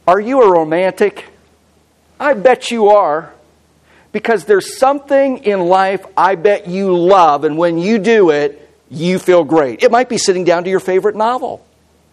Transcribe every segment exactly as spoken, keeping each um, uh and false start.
Are you a romantic? I bet you are. Because there's something in life I bet you love, and when you do it, you feel great. It might be sitting down to your favorite novel.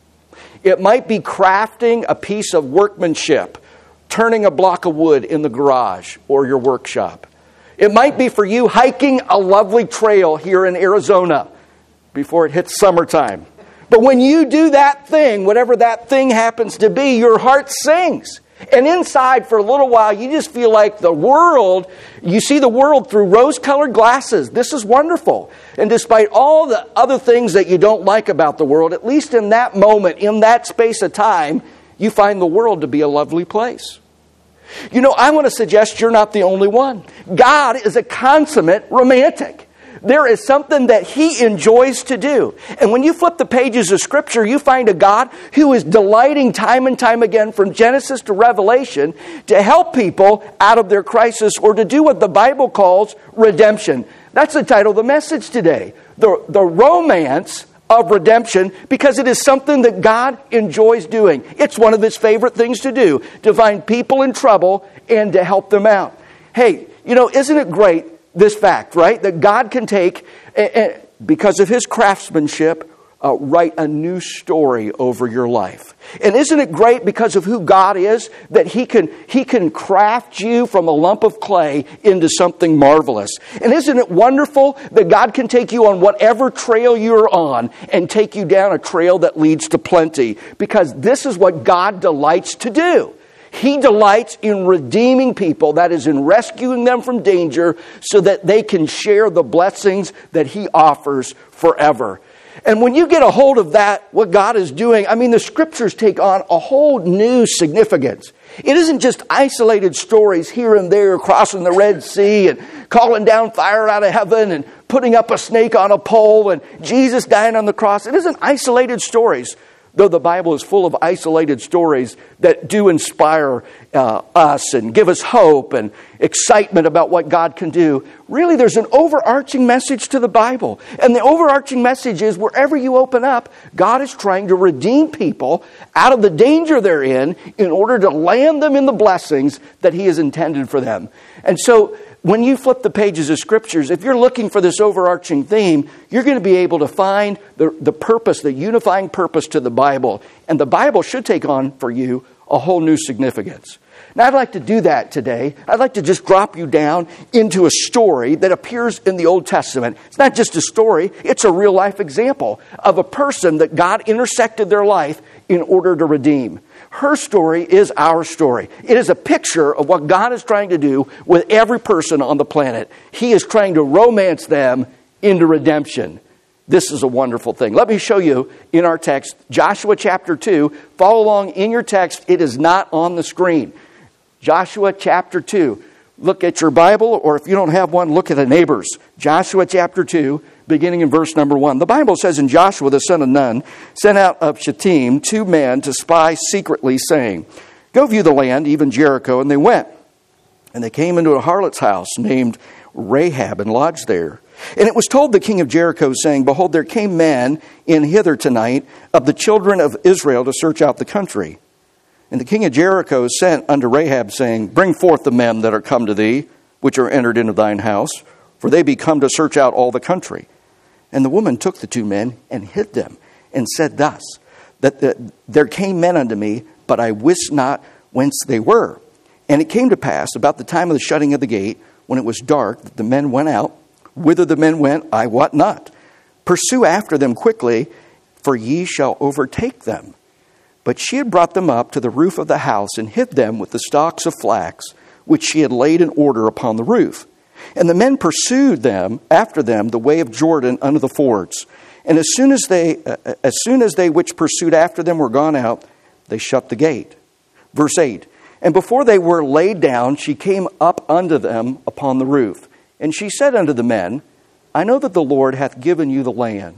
It might be crafting a piece of workmanship, turning a block of wood in the garage or your workshop. It might be for you hiking a lovely trail here in Arizona before it hits summertime. But when you do that thing, whatever that thing happens to be, your heart sings. And inside, for a little while, you just feel like the world, you see the world through rose-colored glasses. This is wonderful. And despite all the other things that you don't like about the world, at least in that moment, in that space of time, you find the world to be a lovely place. You know, I want to suggest you're not the only one. God is a consummate romantic. There is something that He enjoys to do. And when you flip the pages of Scripture, you find a God who is delighting time and time again from Genesis to Revelation to help people out of their crisis or to do what the Bible calls redemption. That's the title of the message today. The, the romance of redemption, because it is something that God enjoys doing. It's one of His favorite things to do, to find people in trouble and to help them out. Hey, you know, isn't it great, this fact, right? That God can take, because of His craftsmanship, uh, write a new story over your life. And isn't it great because of who God is, that He can He can craft you from a lump of clay into something marvelous? And isn't it wonderful that God can take you on whatever trail you're on and take you down a trail that leads to plenty? Because this is what God delights to do. He delights in redeeming people, that is, in rescuing them from danger so that they can share the blessings that He offers forever. And when you get a hold of that, what God is doing, I mean, the Scriptures take on a whole new significance. It isn't just isolated stories here and there, crossing the Red Sea and calling down fire out of heaven and putting up a snake on a pole and Jesus dying on the cross. It isn't isolated stories. Though the Bible is full of isolated stories that do inspire uh, us and give us hope and excitement about what God can do, really there's an overarching message to the Bible. And the overarching message is wherever you open up, God is trying to redeem people out of the danger they're in in order to land them in the blessings that He has intended for them. And so when you flip the pages of Scriptures, if you're looking for this overarching theme, you're going to be able to find the, the purpose, the unifying purpose to the Bible. And the Bible should take on for you a whole new significance. Now, I'd like to do that today. I'd like to just drop you down into a story that appears in the Old Testament. It's not just a story. It's a real-life example of a person that God intersected their life in order to redeem. Her story is our story. It is a picture of what God is trying to do with every person on the planet. He is trying to romance them into redemption. This is a wonderful thing. Let me show you in our text, Joshua chapter two. Follow along in your text. It is not on the screen. Joshua chapter two. Look at your Bible, or if you don't have one, look at a neighbor's. Joshua chapter two, beginning in verse number one. The Bible says, "And Joshua the son of Nun sent out of Shittim two men to spy secretly, saying, 'Go view the land, even Jericho.' And they went. And they came into a harlot's house named Rahab and lodged there. And it was told the king of Jericho, saying, 'Behold, there came men in hither tonight of the children of Israel to search out the country.' And the king of Jericho sent unto Rahab, saying, 'Bring forth the men that are come to thee, which are entered into thine house, for they be come to search out all the country.' And the woman took the two men and hid them, and said thus, that the, there came men unto me, but I wist not whence they were. And it came to pass, about the time of the shutting of the gate, when it was dark, that the men went out. Whither the men went, I wot not. Pursue after them quickly, for ye shall overtake them. But she had brought them up to the roof of the house, and hid them with the stalks of flax, which she had laid in order upon the roof. And the men pursued them after them the way of Jordan unto the fords. And as soon as they, uh, as soon as they which pursued after them were gone out, they shut the gate." Verse eight. "And before they were laid down, she came up unto them upon the roof. And she said unto the men, I know that the Lord hath given you the land,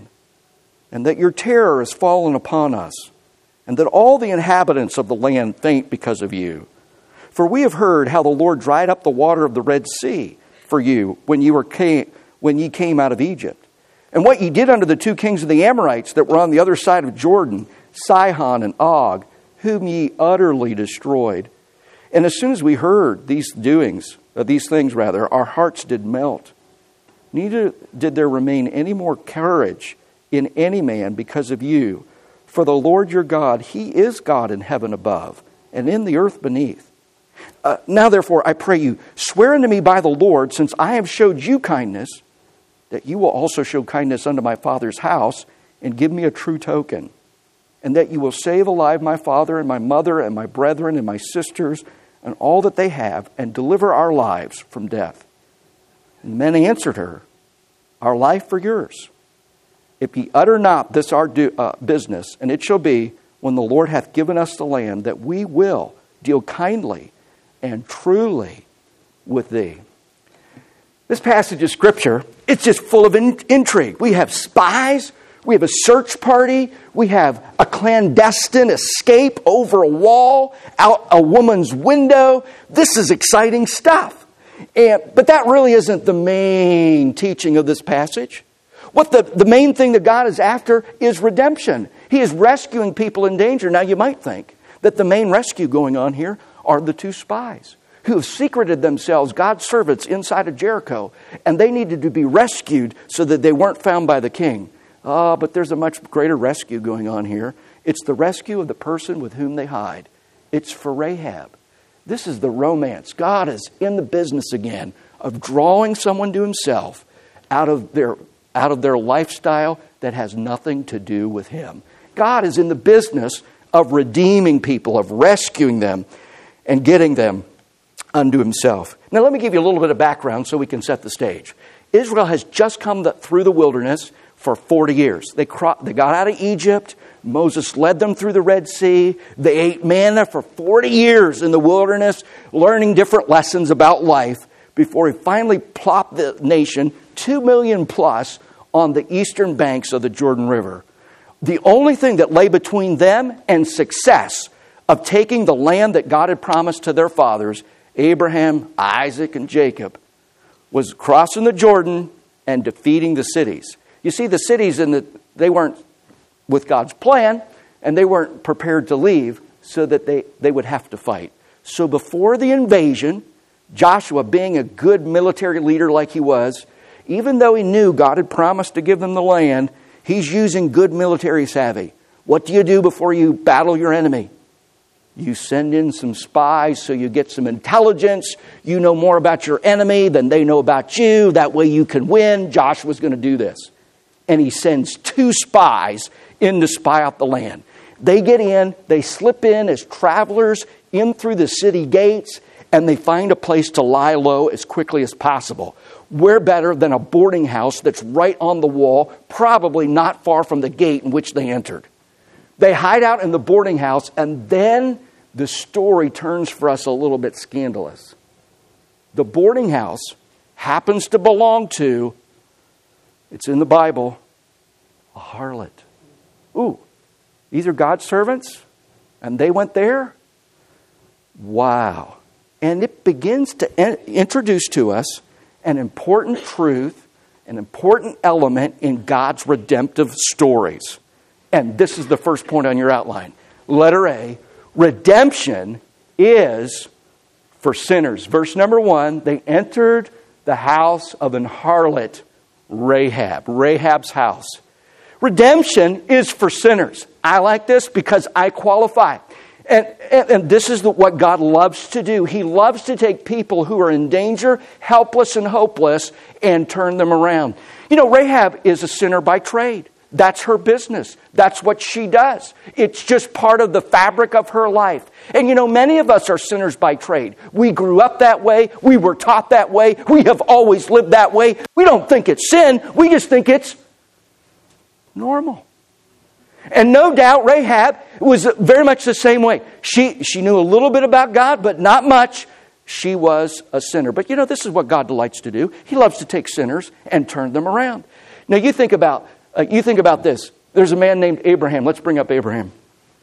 and that your terror is fallen upon us, and that all the inhabitants of the land faint because of you. For we have heard how the Lord dried up the water of the Red Sea for you when you were came, when ye came out of Egypt, and what ye did unto the two kings of the Amorites that were on the other side of Jordan, Sihon and Og, whom ye utterly destroyed. And as soon as we heard these doings, uh, these things rather, our hearts did melt. Neither did there remain any more courage in any man because of you. For the Lord your God, He is God in heaven above and in the earth beneath. Uh, now therefore, I pray you, swear unto me by the Lord, since I have showed you kindness, that you will also show kindness unto my father's house, and give me a true token, and that you will save alive my father and my mother and my brethren and my sisters and all that they have, and deliver our lives from death. And men answered her, our life for yours. If ye utter not this our do, uh, business, and it shall be, when the Lord hath given us the land, that we will deal kindly and truly with thee. This passage of Scripture, it's just full of in- intrigue. We have spies, we have a search party, we have a clandestine escape over a wall, out a woman's window. This is exciting stuff. And, but that really isn't the main teaching of this passage. What the, the main thing that God is after is redemption. He is rescuing people in danger. Now you might think that the main rescue going on here are the two spies who have secreted themselves, God's servants, inside of Jericho, and they needed to be rescued so that they weren't found by the king. Ah, uh, but there's a much greater rescue going on here. It's the rescue of the person with whom they hide. It's for Rahab. This is the romance. God is in the business again of drawing someone to Himself out of their out of their lifestyle that has nothing to do with Him. God is in the business of redeeming people, of rescuing them and getting them unto Himself. Now let me give you a little bit of background so we can set the stage. Israel has just come the, through the wilderness for forty years. They, cro- they got out of Egypt. Moses led them through the Red Sea. They ate manna for forty years in the wilderness, learning different lessons about life before He finally plopped the nation, two million plus, on the eastern banks of the Jordan River. The only thing that lay between them and success of taking the land that God had promised to their fathers, Abraham, Isaac, and Jacob, was crossing the Jordan and defeating the cities. You see, the cities, in the, they weren't with God's plan, and they weren't prepared to leave, so that they, they would have to fight. So before the invasion, Joshua, being a good military leader like he was, even though he knew God had promised to give them the land, he's using good military savvy. What do you do before you battle your enemy? You send in some spies so you get some intelligence. You know more about your enemy than they know about you. That way you can win. Joshua's going to do this. And he sends two spies in to spy out the land. They get in, they slip in as travelers in through the city gates, and they find a place to lie low as quickly as possible. Where better than a boarding house that's right on the wall, probably not far from the gate in which they entered. They hide out in the boarding house, and then the story turns for us a little bit scandalous. The boarding house happens to belong to, it's in the Bible, a harlot. Ooh, these are God's servants, and they went there? Wow. And it begins to in- introduce to us an important truth, an important element in God's redemptive stories. And this is the first point on your outline. Letter A, redemption is for sinners. Verse number one, they entered the house of an harlot, Rahab. Rahab's house. Redemption is for sinners. I like this because I qualify. And, and, and this is the, what God loves to do. He loves to take people who are in danger, helpless and hopeless, and turn them around. You know, Rahab is a sinner by trade. That's her business. That's what she does. It's just part of the fabric of her life. And you know, many of us are sinners by trade. We grew up that way. We were taught that way. We have always lived that way. We don't think it's sin. We just think it's normal. And no doubt Rahab was very much the same way. She, she knew a little bit about God, but not much. She was a sinner. But you know, this is what God delights to do. He loves to take sinners and turn them around. Now you think about Uh, you think about this. There's a man named Abraham. Let's bring up Abraham.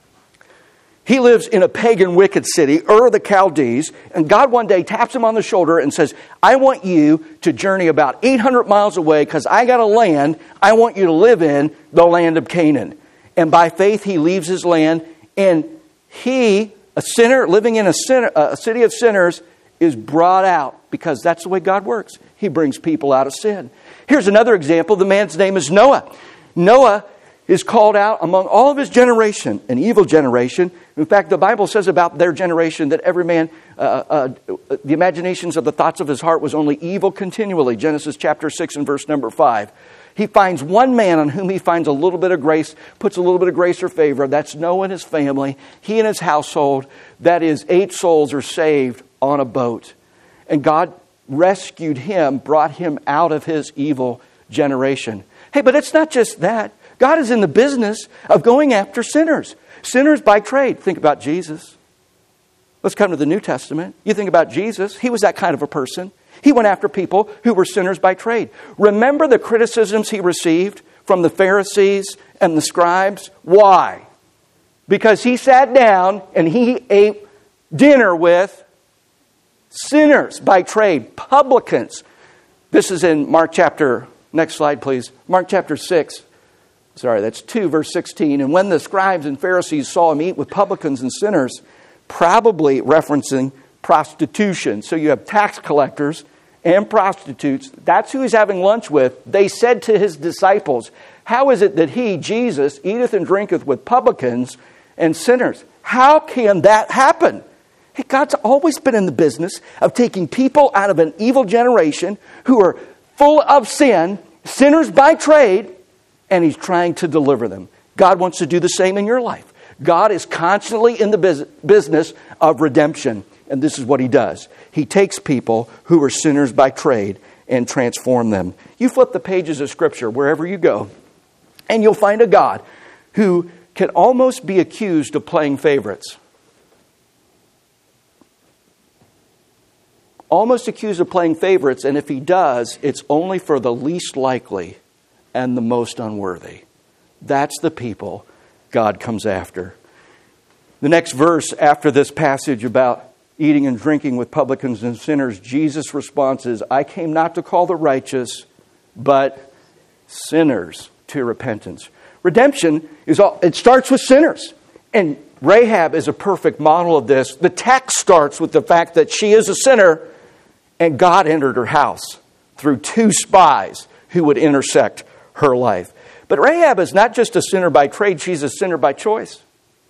He lives in a pagan, wicked city, Ur of the Chaldees, and God one day taps him on the shoulder and says, I want you to journey about eight hundred miles away because I got a land I want you to live in, the land of Canaan. And by faith, he leaves his land, and he, a sinner living in a, sinner, a city of sinners, is brought out because that's the way God works. He brings people out of sin. Here's another example. The man's name is Noah. Noah is called out among all of his generation, an evil generation. In fact, the Bible says about their generation that every man, uh, uh, the imaginations of the thoughts of his heart was only evil continually. Genesis chapter six and verse number five. He finds one man on whom he finds a little bit of grace, puts a little bit of grace or favor. That's Noah and his family. He and his household. That is, eight souls are saved on a boat. And God rescued him, brought him out of his evil generation. Hey, but it's not just that. God is in the business of going after sinners. Sinners by trade. Think about Jesus. Let's come to the New Testament. You think about Jesus. He was that kind of a person. He went after people who were sinners by trade. Remember the criticisms he received from the Pharisees and the scribes? Why? Because he sat down and he ate dinner with sinners by trade, publicans. This is in Mark chapter, next slide please. Mark chapter six. Sorry, that's two, verse sixteen. And when the scribes and Pharisees saw him eat with publicans and sinners, probably referencing prostitution. So you have tax collectors and prostitutes. That's who he's having lunch with. They said to his disciples, how is it that he, Jesus, eateth and drinketh with publicans and sinners? How can that happen? Hey, God's always been in the business of taking people out of an evil generation who are full of sin, sinners by trade, and he's trying to deliver them. God wants to do the same in your life. God is constantly in the business of redemption. And this is what he does. He takes people who are sinners by trade and transform them. You flip the pages of Scripture wherever you go, and you'll find a God who can almost be accused of playing favorites. Almost accused of playing favorites, and if he does, it's only for the least likely and the most unworthy. That's the people God comes after. The next verse after this passage about eating and drinking with publicans and sinners, Jesus' response is, I came not to call the righteous, but sinners to repentance. Redemption is all, it starts with sinners. And Rahab is a perfect model of this. The text starts with the fact that she is a sinner, and God entered her house through two spies who would intersect her life. But Rahab is not just a sinner by trade, she's a sinner by choice.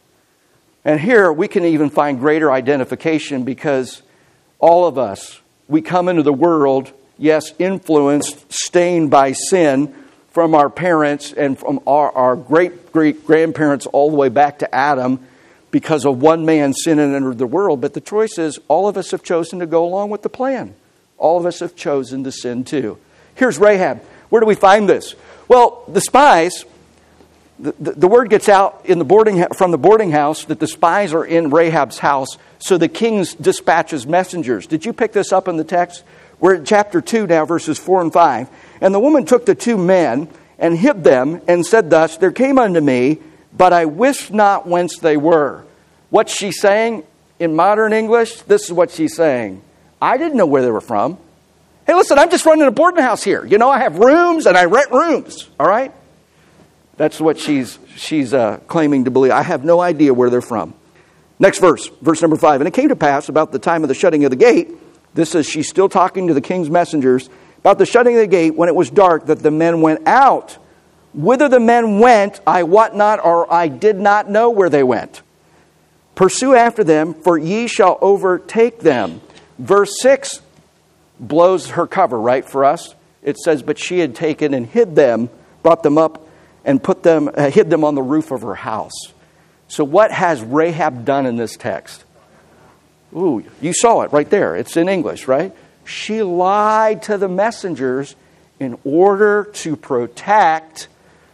And here we can even find greater identification because all of us, we come into the world, yes, influenced, stained by sin from our parents and from our, our great-great-grandparents all the way back to Adam because of one man's sin and entered the world. But the choice is all of us have chosen to go along with the plan. All of us have chosen to sin too. Here's Rahab. Where do we find this? Well, the spies... The, the, the word gets out in the boarding from the boarding house that the spies are in Rahab's house, so the king dispatches messengers. Did you pick this up in the text? We're in chapter two now, verses four and five. And the woman took the two men and hid them and said thus, there came unto me, but I wist not whence they were. What's she saying in modern English? This is what she's saying. I didn't know where they were from. Hey, listen, I'm just running a boarding house here. You know, I have rooms and I rent rooms. All right? That's what she's she's uh, claiming to believe. I have no idea where they're from. Next verse, verse number five. And it came to pass about the time of the shutting of the gate. This is, she's still talking to the king's messengers. About the shutting of the gate, when it was dark, that the men went out. Whither the men went, I wot not, or I did not know where they went. Pursue after them, for ye shall overtake them. Verse six blows her cover, right, for us. It says, but she had taken and hid them, brought them up, and put them, uh, hid them on the roof of her house. So what has Rahab done in this text? Ooh, you saw it right there. It's in English, right? She lied to the messengers in order to protect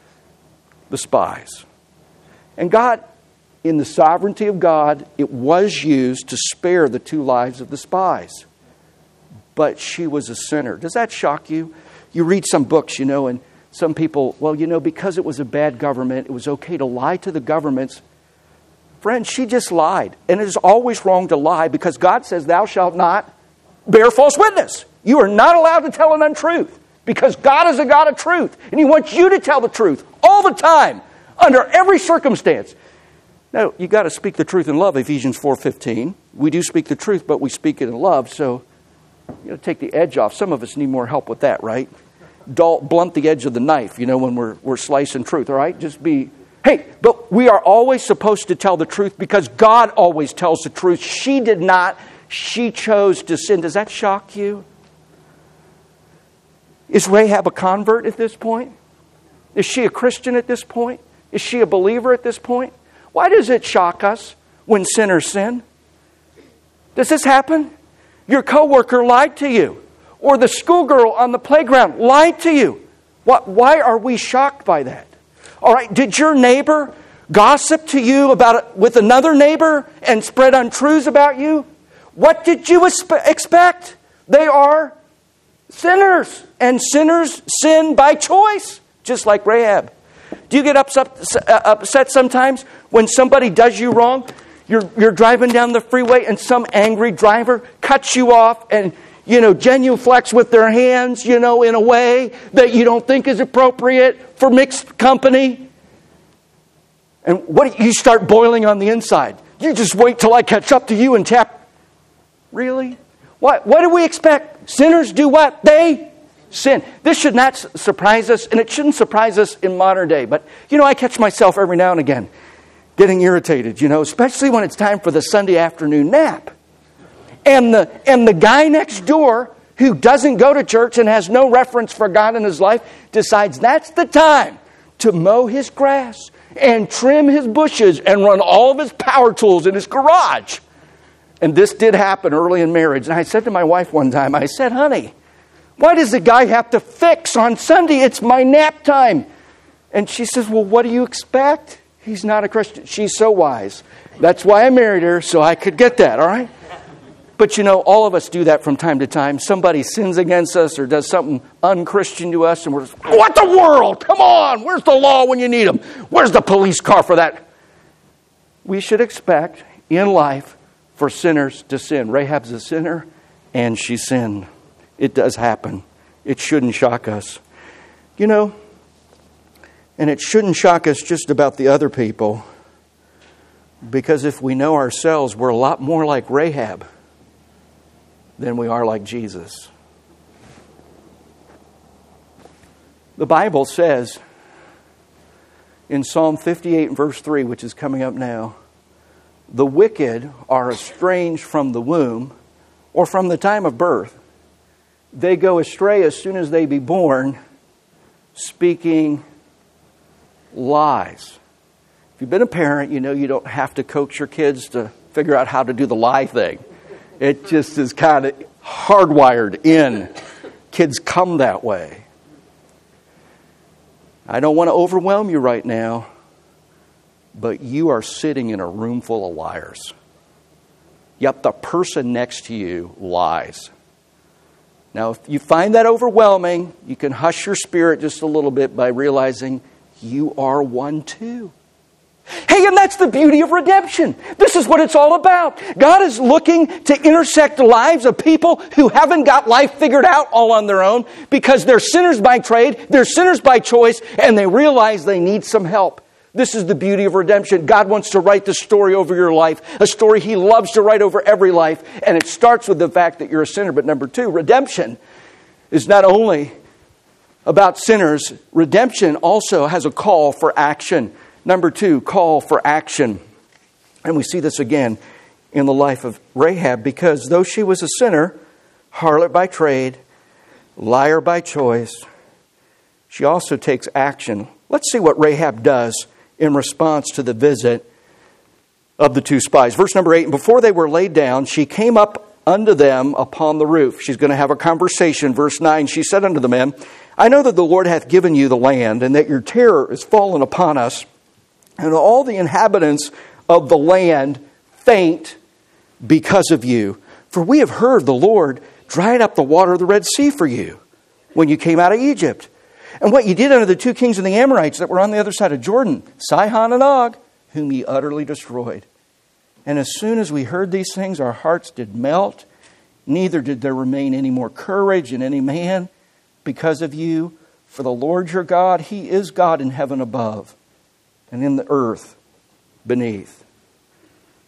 the spies. And God, in the sovereignty of God, it was used to spare the two lives of the spies. But she was a sinner. Does that shock you? You read some books, you know, and some people, well, you know, because it was a bad government, it was okay to lie to the governments. Friends, she just lied. And it is always wrong to lie because God says, thou shalt not bear false witness. You are not allowed to tell an untruth because God is a God of truth. And he wants you to tell the truth all the time, under every circumstance. Now, you got to speak the truth in love, Ephesians four fifteen. We do speak the truth, but we speak it in love, so you got to take the edge off. Some of us need more help with that, right? Dull, blunt the edge of the knife, you know, when we're we're slicing truth, all right? Just be, hey, but we are always supposed to tell the truth because God always tells the truth. She did not. She chose to sin. Does that shock you? Is Rahab a convert at this point? Is she a Christian at this point? Is she a believer at this point? Why does it shock us when sinners sin? Does this happen? Your coworker lied to you. Or the schoolgirl on the playground lied to you. What, why are we shocked by that? All right, did your neighbor gossip to you about it with another neighbor and spread untruths about you? What did you expect? They are sinners. And sinners sin by choice, just like Rahab. Do you get upset, upset sometimes when somebody does you wrong? You're, you're driving down the freeway and some angry driver cuts you off and, you know, genuflects with their hands, you know, in a way that you don't think is appropriate for mixed company. And what you start boiling on the inside. You just wait till I catch up to you and tap. Really? What, what do we expect? Sinners do what? They sin. This should not surprise us, and it shouldn't surprise us in modern day. But, you know, I catch myself every now and again getting irritated, you know, especially when it's time for the Sunday afternoon nap. And the and the guy next door who doesn't go to church and has no reference for God in his life decides that's the time to mow his grass and trim his bushes and run all of his power tools in his garage. And this did happen early in marriage. And I said to my wife one time, I said, honey, why does the guy have to fix on Sunday? It's my nap time. And she says, well, what do you expect? He's not a Christian. She's so wise. That's why I married her, so I could get that, all right? But you know, all of us do that from time to time. Somebody sins against us or does something un-Christian to us, and we're just, what the world? Come on, where's the law when you need them? Where's the police car for that? We should expect in life for sinners to sin. Rahab's a sinner, and she sinned. It does happen. It shouldn't shock us. You know, and it shouldn't shock us just about the other people, because if we know ourselves, we're a lot more like Rahab than we are like Jesus. The Bible says in Psalm fifty-eight verse three, which is coming up now, the wicked are estranged from the womb or from the time of birth. They go astray as soon as they be born, speaking lies. If you've been a parent, you know you don't have to coax your kids to figure out how to do the lie thing. It just is kind of hardwired in. Kids come that way. I don't want to overwhelm you right now, but you are sitting in a room full of liars. Yep, the person next to you lies. Now, if you find that overwhelming, you can hush your spirit just a little bit by realizing you are one too. Hey, and that's the beauty of redemption. This is what it's all about. God is looking to intersect the lives of people who haven't got life figured out all on their own because they're sinners by trade, they're sinners by choice, and they realize they need some help. This is the beauty of redemption. God wants to write the story over your life, a story He loves to write over every life, and it starts with the fact that you're a sinner. But number two, redemption is not only about sinners. Redemption also has a call for action. Number two, call for action. And we see this again in the life of Rahab, because though she was a sinner, harlot by trade, liar by choice, she also takes action. Let's see what Rahab does in response to the visit of the two spies. Verse number eight, and before they were laid down, she came up unto them upon the roof. She's going to have a conversation. Verse nine, she said unto the men, I know that the Lord hath given you the land, and that your terror is fallen upon us, and all the inhabitants of the land faint because of you. For we have heard the Lord dried up the water of the Red Sea for you when you came out of Egypt. And what you did unto the two kings of the Amorites that were on the other side of Jordan, Sihon and Og, whom ye utterly destroyed. And as soon as we heard these things, our hearts did melt. Neither did there remain any more courage in any man because of you. For the Lord your God, He is God in heaven above and in the earth beneath.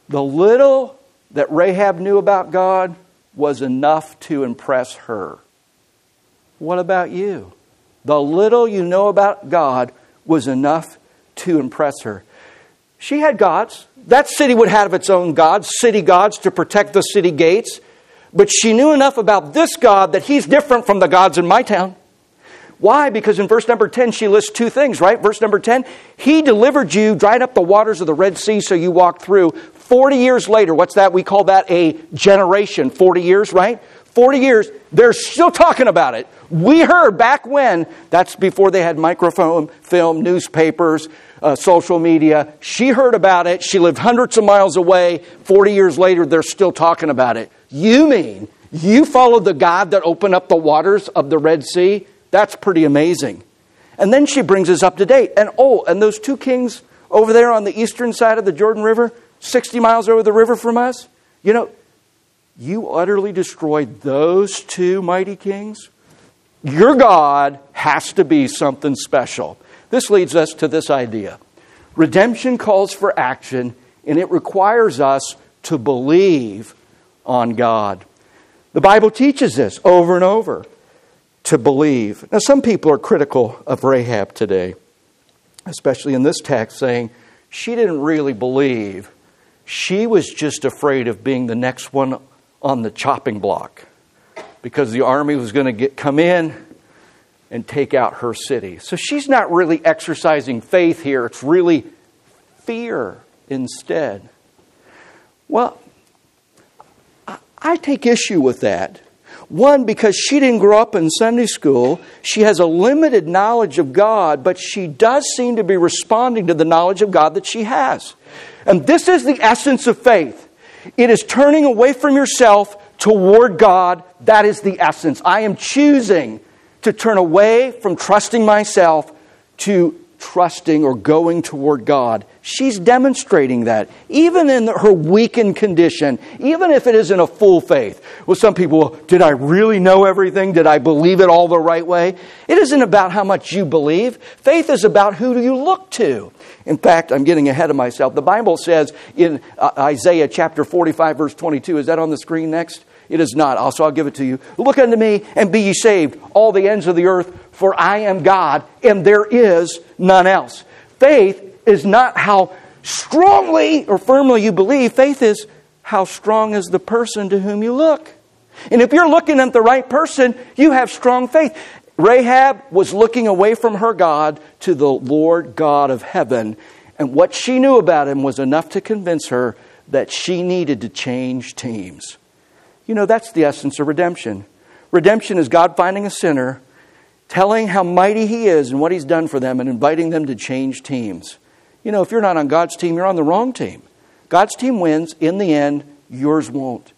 The little that Rahab knew about God was enough to impress her. What about you? The little you know about God was enough to impress her. She had gods. That city would have its own gods, city gods to protect the city gates. But she knew enough about this God that He's different from the gods in my town. Why? Because in verse number ten, she lists two things, right? Verse number ten, He delivered you, dried up the waters of the Red Sea so you walked through. forty years later, what's that? We call that a generation. forty years, right? forty years, they're still talking about it. We heard back when, that's before they had microphone, film, newspapers, uh, social media. She heard about it. She lived hundreds of miles away. forty years later, they're still talking about it. You mean you followed the God that opened up the waters of the Red Sea? That's pretty amazing. And then she brings us up to date. And oh, and those two kings over there on the eastern side of the Jordan River, sixty miles over the river from us, you know, you utterly destroyed those two mighty kings. Your God has to be something special. This leads us to this idea. Redemption calls for action, and it requires us to believe on God. The Bible teaches this over and over, to believe. Now, some people are critical of Rahab today, especially in this text, saying she didn't really believe. She was just afraid of being the next one on the chopping block because the army was going to get come in and take out her city. So she's not really exercising faith here. It's really fear instead. Well, I take issue with that. One, because she didn't grow up in Sunday school. She has a limited knowledge of God, but she does seem to be responding to the knowledge of God that she has. And this is the essence of faith. It is turning away from yourself toward God. That is the essence. I am choosing to turn away from trusting myself to trusting or going toward God. She's demonstrating that, even in her weakened condition, even if it isn't a full faith. Well, some people, well, did I really know everything? Did I believe it all the right way? It isn't about how much you believe. Faith is about who do you look to. In fact, I'm getting ahead of myself. The Bible says in uh, Isaiah chapter forty-five, verse twenty-two, is that on the screen next? It is not. Also, I'll give it to you. Look unto me and be ye saved, all the ends of the earth, for I am God, and there is none else. Faith is not how strongly or firmly you believe. Faith is how strong is the person to whom you look. And if you're looking at the right person, you have strong faith. Rahab was looking away from her God to the Lord God of heaven. And what she knew about Him was enough to convince her that she needed to change teams. You know, that's the essence of redemption. Redemption is God finding a sinner, telling how mighty He is and what He's done for them, and inviting them to change teams. You know, if you're not on God's team, you're on the wrong team. God's team wins. In the end, yours won't.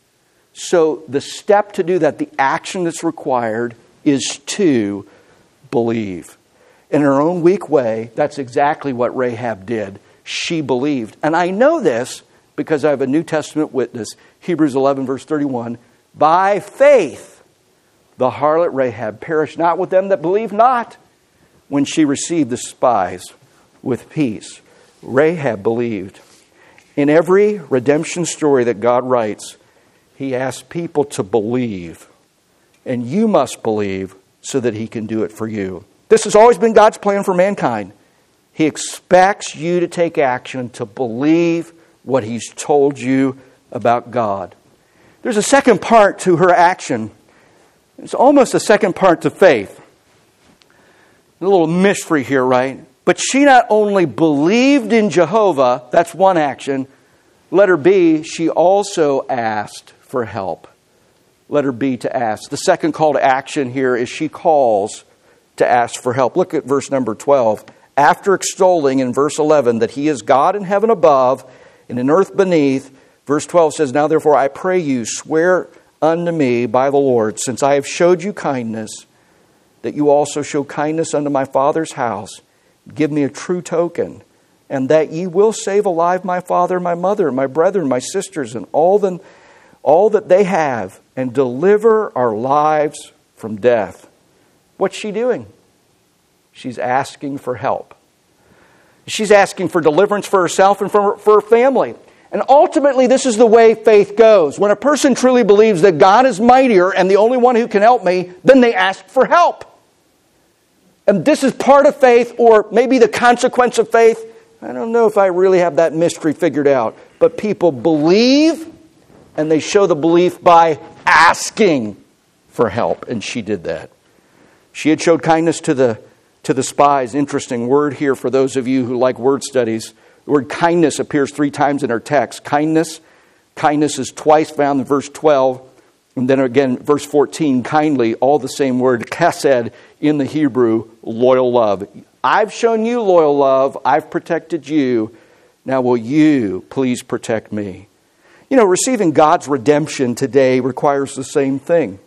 So the step to do that, the action that's required, is to believe. In her own weak way, that's exactly what Rahab did. She believed. And I know this because I have a New Testament witness, Hebrews eleven, verse thirty-one. By faith, the harlot Rahab perished not with them that believe not, when she received the spies with peace. Rahab believed. In every redemption story that God writes, He asks people to believe. And you must believe so that He can do it for you. This has always been God's plan for mankind. He expects you to take action, to believe what He's told you about God. There's a second part to her action. It's almost a second part to faith. A little mystery here, right? But she not only believed in Jehovah, that's one action. Letter B, she also asked for help. Letter B, to ask. The second call to action here is she calls to ask for help. Look at verse number twelve. After extolling in verse eleven that He is God in heaven above and in earth beneath, verse twelve says, Now therefore I pray you, swear unto me by the Lord, since I have showed you kindness, that you also show kindness unto my father's house. Give me a true token, and that ye will save alive my father, my mother, my brethren, my sisters, and all them, all that they have, and deliver our lives from death. What's she doing? She's asking for help. She's asking for deliverance for herself and for her, for her family. And ultimately, this is the way faith goes. When a person truly believes that God is mightier and the only one who can help me, then they ask for help. And this is part of faith, or maybe the consequence of faith. I don't know if I really have that mystery figured out. But people believe, and they show the belief by asking for help. And she did that. She had showed kindness to the, to the spies. Interesting word here for those of you who like word studies. The word kindness appears three times in our text. Kindness. Kindness is twice found in verse twelve. And then again, verse fourteen, kindly, all the same word, chesed, in the Hebrew, loyal love. I've shown you loyal love. I've protected you. Now will you please protect me? You know, receiving God's redemption today requires the same thing.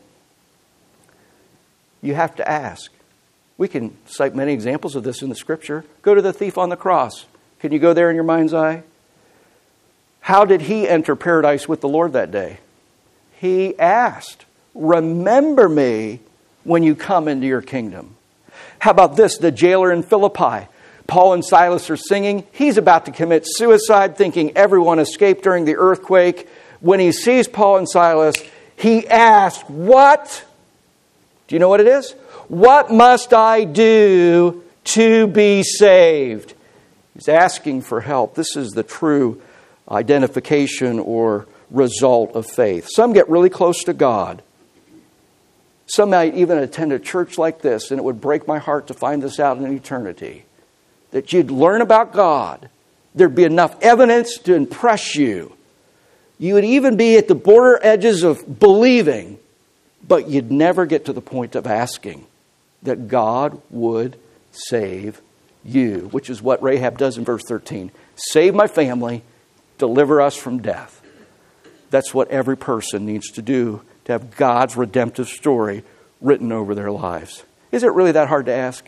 You have to ask. We can cite many examples of this in the Scripture. Go to the thief on the cross. Can you go there in your mind's eye? How did he enter paradise with the Lord that day? He asked, remember me when you come into your kingdom. How about this? The jailer in Philippi. Paul and Silas are singing. He's about to commit suicide, thinking everyone escaped during the earthquake. When he sees Paul and Silas, he asks, what? Do you know what it is? What must I do to be saved? He's asking for help. This is the true identification or result of faith. Some get really close to God. Some might even attend a church like this, and it would break my heart to find this out in eternity. That you'd learn about God. There'd be enough evidence to impress you. You would even be at the border edges of believing, but you'd never get to the point of asking that God would save you, which is what Rahab does in verse thirteen. Save my family, deliver us from death. That's what every person needs to do to have God's redemptive story written over their lives. Is it really that hard to ask?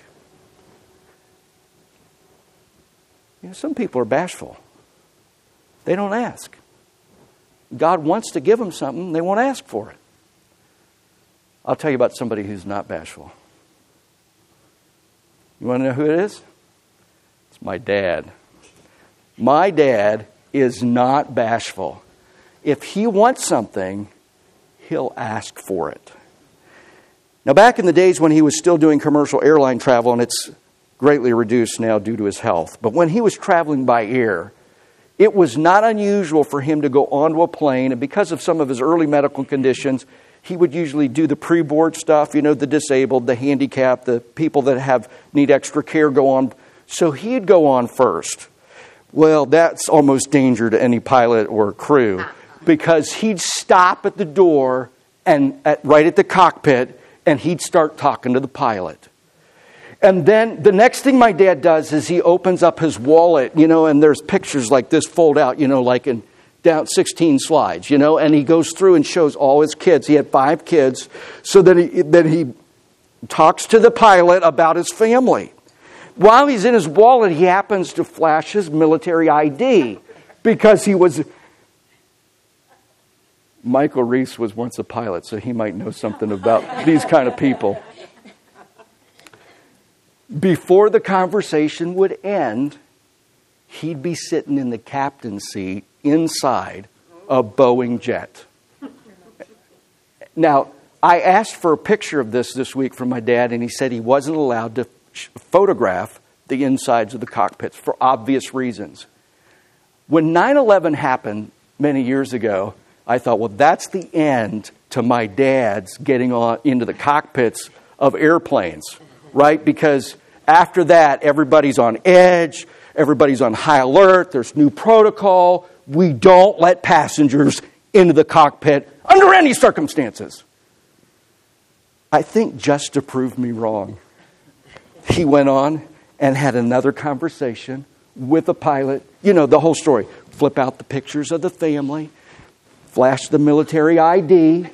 You know, some people are bashful. They don't ask. God wants to give them something, they won't ask for it. I'll tell you about somebody who's not bashful. You want to know who it is? It's my dad. My dad is not bashful. If he wants something, he'll ask for it. Now, back in the days when he was still doing commercial airline travel, and it's greatly reduced now due to his health, but when he was traveling by air, it was not unusual for him to go onto a plane, and because of some of his early medical conditions, he would usually do the pre-board stuff, you know, the disabled, the handicapped, the people that have need extra care go on. So he'd go on first. Well, that's almost danger to any pilot or crew, because he'd stop at the door and at, right at the cockpit, and he'd start talking to the pilot. And then the next thing my dad does is he opens up his wallet, you know, and there's pictures like this fold out, you know, like in down sixteen slides, you know, and he goes through and shows all his kids. He had five kids. So then he, then he talks to the pilot about his family. While he's in his wallet, he happens to flash his military I D because he was... Michael Reese was once a pilot, so he might know something about these kind of people. Before the conversation would end, he'd be sitting in the captain's seat inside a Boeing jet. Now, I asked for a picture of this this week from my dad, and he said he wasn't allowed to photograph the insides of the cockpits for obvious reasons. When nine eleven happened many years ago, I thought, well, that's the end to my dad's getting on into the cockpits of airplanes, right? Because after that, everybody's on edge, everybody's on high alert, there's new protocol. We don't let passengers into the cockpit under any circumstances. I think just to prove me wrong, he went on and had another conversation with the pilot. You know, the whole story. Flip out the pictures of the family. Flash the military I D.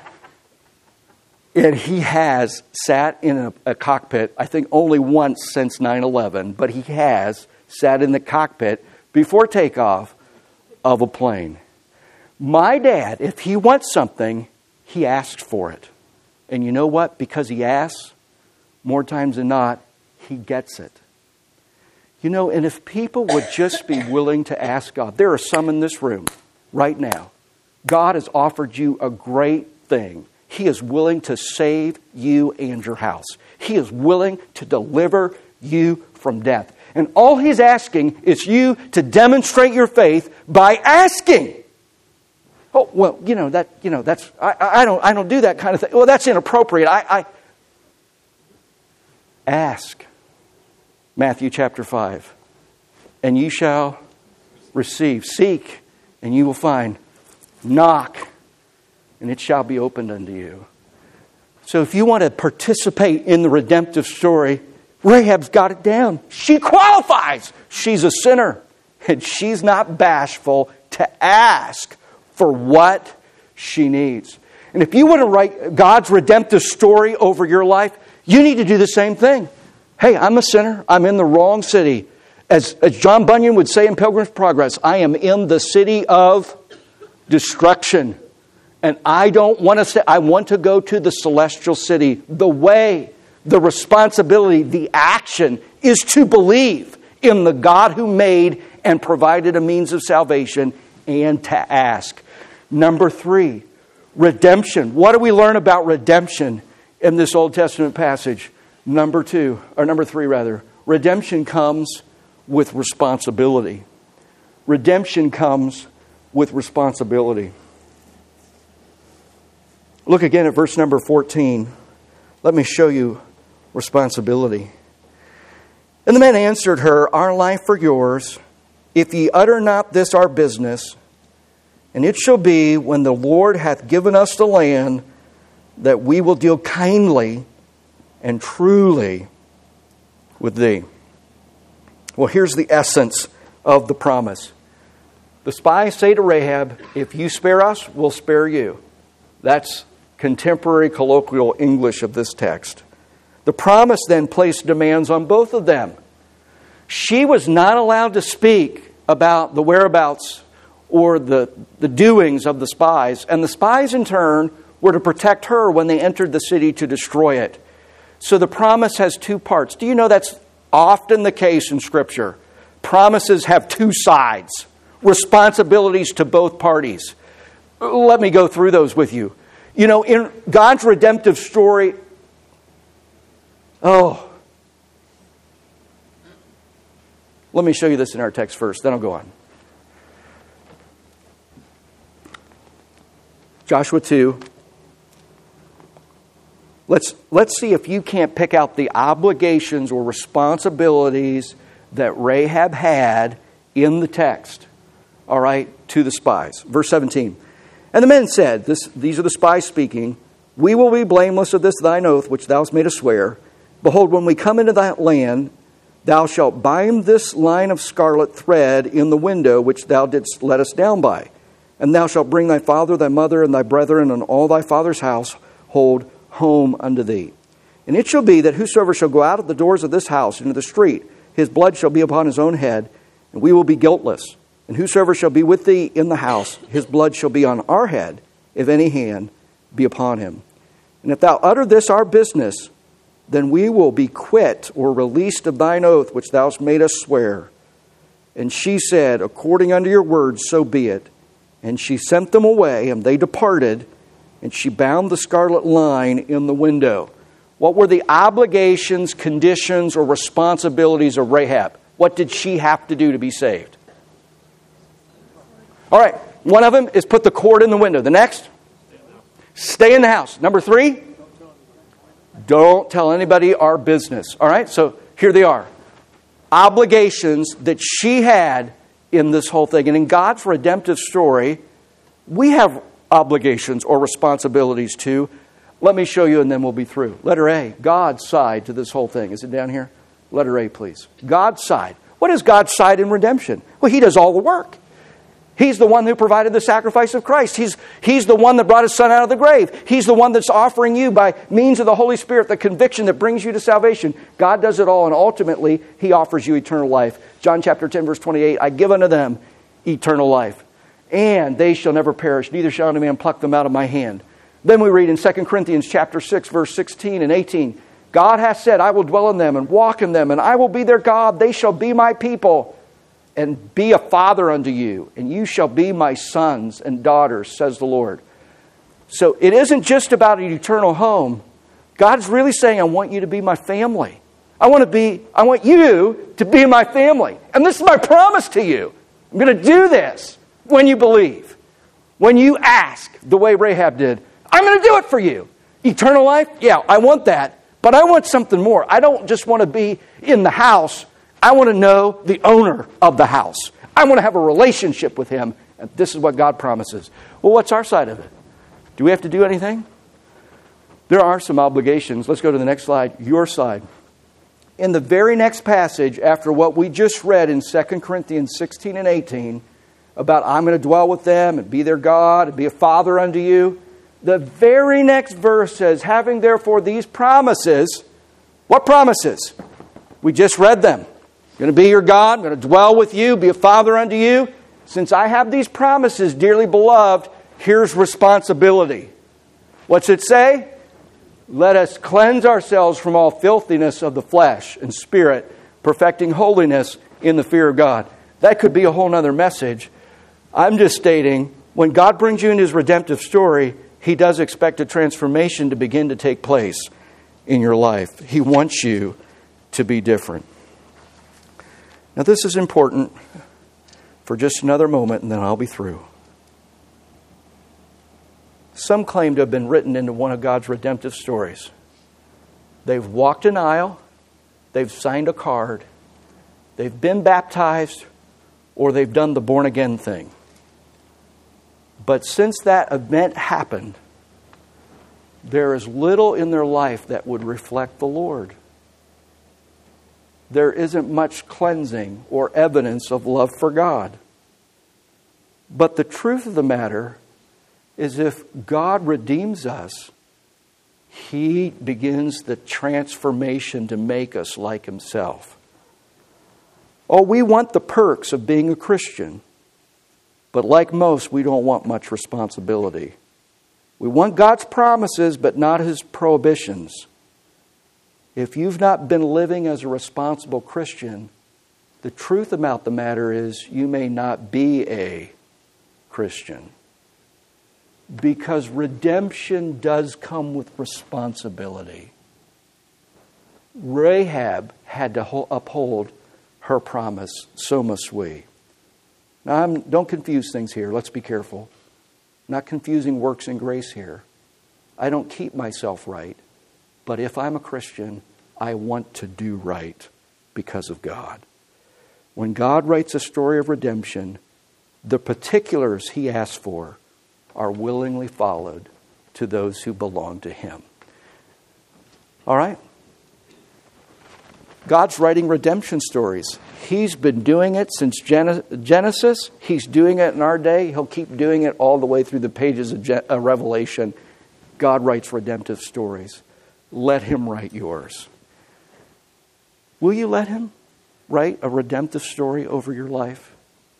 And he has sat in a, a cockpit, I think only once since nine eleven, but he has sat in the cockpit before takeoff of a plane. My dad, if he wants something, he asks for it. And you know what? Because he asks, more times than not, he gets it. You know, and if people would just be willing to ask God, there are some in this room right now. God has offered you a great thing. He is willing to save you and your house. He is willing to deliver you from death. And all He's asking is you to demonstrate your faith by asking. Oh, well, you know, that, you know, that's, I, I don't, I don't do that kind of thing. Well, that's inappropriate. I, I ask. Matthew chapter five. And you shall receive. Seek, and you will find. Knock, and it shall be opened unto you. So if you want to participate in the redemptive story, Rahab's got it down. She qualifies. She's a sinner. And she's not bashful to ask for what she needs. And if you want to write God's redemptive story over your life, you need to do the same thing. Hey, I'm a sinner. I'm in the wrong city. As, as John Bunyan would say in Pilgrim's Progress, I am in the city of destruction. And I don't want to stay. I want to go to the celestial city. The way, the responsibility, the action is to believe in the God who made and provided a means of salvation and to ask. Number three, redemption. What do we learn about redemption in this Old Testament passage? Number two, or number three rather, redemption comes with responsibility. Redemption comes with responsibility. Look again at verse number fourteen. Let me show you responsibility. And the man answered her, Our life for yours, if ye utter not this our business, and it shall be, when the Lord hath given us the land, that we will deal kindly and truly with thee. Well, here's the essence of the promise. The spies say to Rahab, if you spare us, we'll spare you. That's contemporary colloquial English of this text. The promise then placed demands on both of them. She was not allowed to speak about the whereabouts or the, the doings of the spies, and the spies in turn were to protect her when they entered the city to destroy it. So the promise has two parts. Do you know that's often the case in Scripture? Promises have two sides, responsibilities to both parties. Let me go through those with you. You know, in God's redemptive story, oh, let me show you this in our text first, then I'll go on. Joshua two. Let's, let's see if you can't pick out the obligations or responsibilities that Rahab had in the text, all right, to the spies. Verse seventeen. And the men said, this, these are the spies speaking, we will be blameless of this thine oath, which thou hast made us swear. Behold, when we come into that land, thou shalt bind this line of scarlet thread in the window which thou didst let us down by. And thou shalt bring thy father, thy mother, and thy brethren, and all thy father's household home unto thee. And it shall be that whosoever shall go out of the doors of this house into the street, his blood shall be upon his own head, and we will be guiltless. And whosoever shall be with thee in the house, his blood shall be on our head, if any hand be upon him. And if thou utter this our business, then we will be quit or released of thine oath which thou hast made us swear. And she said, according unto your words, so be it. And she sent them away, and they departed, and she bound the scarlet line in the window. What were the obligations, conditions, or responsibilities of Rahab? What did she have to do to be saved? All right, one of them is put the cord in the window. The next? Stay in the house. Number three? Don't tell anybody our business. All right, so here they are. Obligations that she had in this whole thing. And in God's redemptive story, we have obligations or responsibilities too. Let me show you and then we'll be through. Letter A, God's side to this whole thing. Is it down here? Letter A, please. God's side. What is God's side in redemption? Well, He does all the work. He's the one who provided the sacrifice of Christ. He's, he's the one that brought His Son out of the grave. He's the one that's offering you by means of the Holy Spirit the conviction that brings you to salvation. God does it all, and ultimately He offers you eternal life. John chapter ten, verse twenty-eight, I give unto them eternal life, and they shall never perish, neither shall any man pluck them out of my hand. Then we read in Second Corinthians chapter six, verse sixteen and eighteen, God has said, I will dwell in them and walk in them, and I will be their God. They shall be my people and be a father unto you, and you shall be my sons and daughters, says the Lord. So it isn't just about an eternal home. God's really saying, I want you to be my family. I want to be, I want you to be my family. And this is my promise to you. I'm going to do this when you believe. When you ask the way Rahab did, I'm going to do it for you. Eternal life? Yeah, I want that. But I want something more. I don't just want to be in the house. I want to know the owner of the house. I want to have a relationship with him. And this is what God promises. Well, what's our side of it? Do we have to do anything? There are some obligations. Let's go to the next slide. Your side. In the very next passage, after what we just read in Second Corinthians sixteen and eighteen, about I'm going to dwell with them and be their God and be a father unto you, the very next verse says, having therefore these promises, what promises? We just read them. I'm going to be your God, I'm going to dwell with you, be a father unto you. Since I have these promises, dearly beloved, here's responsibility. What's it say? Let us cleanse ourselves from all filthiness of the flesh and spirit, perfecting holiness in the fear of God. That could be a whole other message. I'm just stating, when God brings you into His redemptive story, He does expect a transformation to begin to take place in your life. He wants you to be different. Now this is important for just another moment, and then I'll be through. Some claim to have been written into one of God's redemptive stories. They've walked an aisle, they've signed a card, they've been baptized, or they've done the born-again thing. But since that event happened, there is little in their life that would reflect the Lord. There isn't much cleansing or evidence of love for God. But the truth of the matter is, if God redeems us, He begins the transformation to make us like Himself. Oh, we want the perks of being a Christian. But like most, we don't want much responsibility. We want God's promises, but not His prohibitions. If you've not been living as a responsible Christian, the truth about the matter is you may not be a Christian. Because redemption does come with responsibility. Rahab had to uphold her promise. So must we. Now, I'm, don't confuse things here. Let's be careful. I'm not confusing works and grace here. I don't keep myself right. But if I'm a Christian, I want to do right because of God. When God writes a story of redemption, the particulars He asks for are willingly followed to those who belong to Him. All right? God's writing redemption stories. He's been doing it since Genesis. He's doing it in our day. He'll keep doing it all the way through the pages of Revelation. God writes redemptive stories. Let Him write yours. Will you let Him write a redemptive story over your life?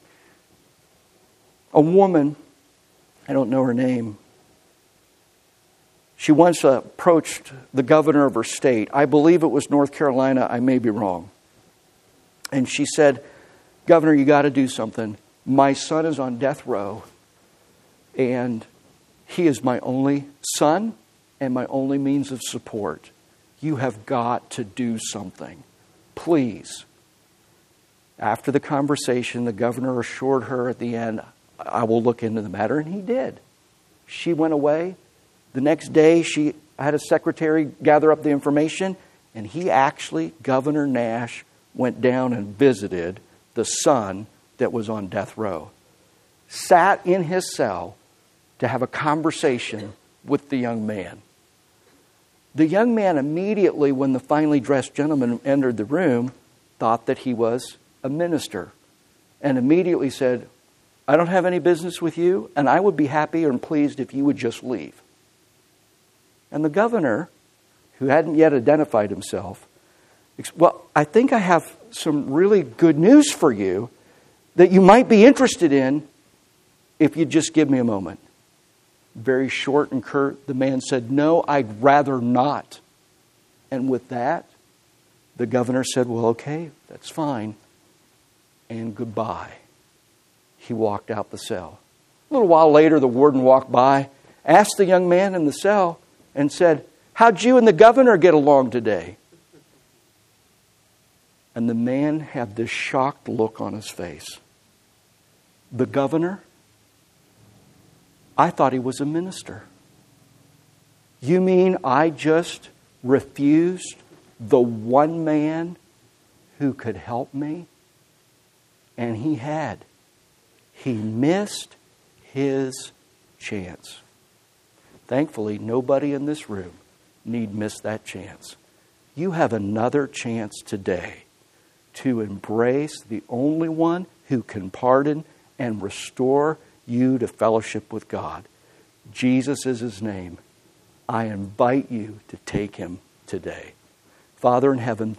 A woman, I don't know her name, she once approached the governor of her state. I believe it was North Carolina. I may be wrong. And she said, Governor, you got to do something. My son is on death row, and he is my only son and my only means of support. You have got to do something. Please. After the conversation, the governor assured her at the end, I will look into the matter, and he did. She went away. The next day, she had a secretary gather up the information, and he actually, Governor Nash, went down and visited the son that was on death row. Sat in his cell to have a conversation with the young man. The young man immediately, when the finely dressed gentleman entered the room, thought that he was a minister, and immediately said, I don't have any business with you, and I would be happy and pleased if you would just leave. And the governor, who hadn't yet identified himself, well, I think I have some really good news for you that you might be interested in if you'd just give me a moment. Very short and curt, the man said, no, I'd rather not. And with that, the governor said, well, okay, that's fine. And goodbye. He walked out the cell. A little while later, the warden walked by, asked the young man in the cell, and said, how'd you and the governor get along today? And the man had this shocked look on his face. The governor? I thought he was a minister. You mean I just refused the one man who could help me? And he had. He missed his chance. Thankfully, nobody in this room need miss that chance. You have another chance today to embrace the only one who can pardon and restore you to fellowship with God. Jesus is his name. I invite you to take him today. Father in heaven,